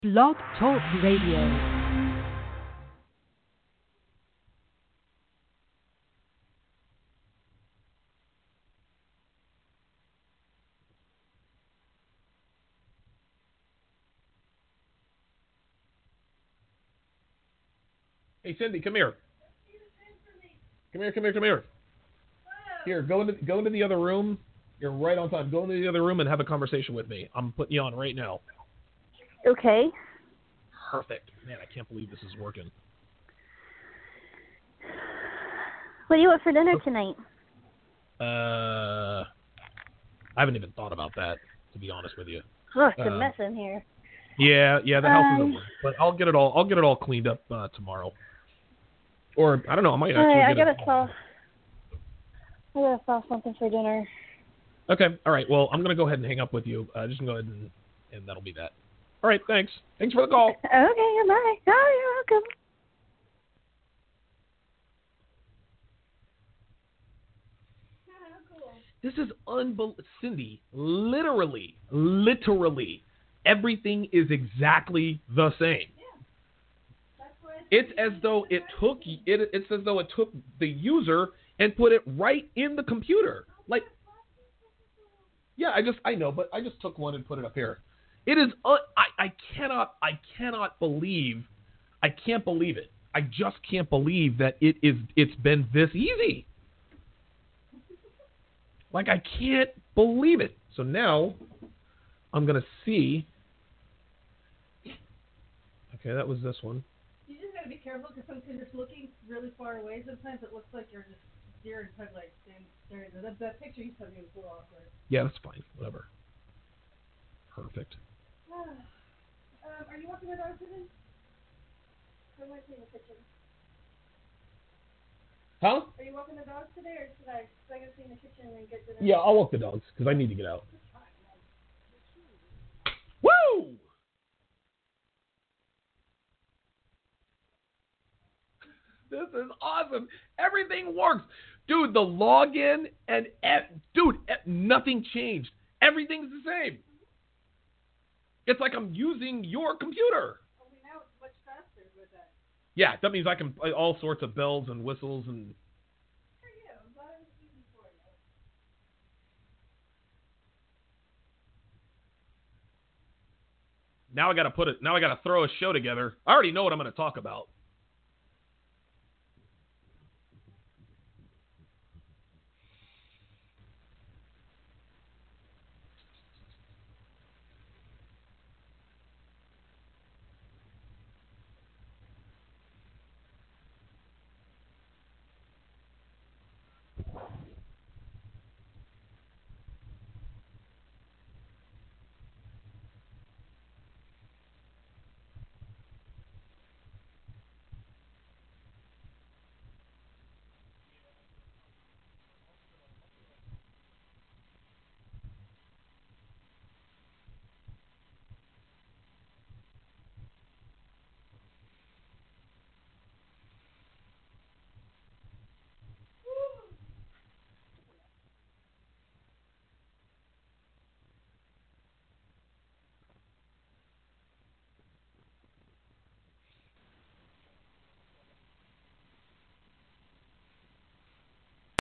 Blog Talk Radio. Hey, Cindy, come here. Come here. Here, go into the other room. You're right on time. Go into the other room and have a conversation with me. I'm putting you on right now. Okay. Perfect. Man, I can't believe this is working. What do you want for dinner tonight? I haven't even thought about that, to be honest with you. Oh, it's a mess in here. Yeah, the house is over. But I'll get it all cleaned up tomorrow. Or I don't know, I might actually I gotta saw something for dinner. Okay, all right. Well, I'm gonna go ahead and hang up with you. Just go ahead and that'll be that. All right, thanks. Thanks for the call. Okay, bye. Oh, you're welcome. This is unbelievable. Cindy, literally, everything is exactly the same. It's as though it took the user and put it right in the computer. Like, yeah, I know, but I just took one and put it up here. It is, I can't believe it. I just can't believe that it's been this easy. Like, I can't believe it. So now, I'm going to see. Okay, that was this one. You just got to be careful because sometimes it's looking really far away. Sometimes it looks like you're just deer in headlights staring. That picture you sent me was a little awkward. Yeah, that's fine. Whatever. Perfect. Are you walking the dog today? I might be in the kitchen. Huh? Are you walking the dogs today, or should I go see in the kitchen and get dinner? Yeah, I'll walk the dogs because I need to get out. Woo! This is awesome. Everything works. Dude, the login and nothing changed. Everything's the same. It's like I'm using your computer. I mean, now it's much faster with that. Yeah, that means I can play all sorts of bells and whistles and. For you, I'm glad it was easy for you. Now I got to throw a show together. I already know what I'm going to talk about.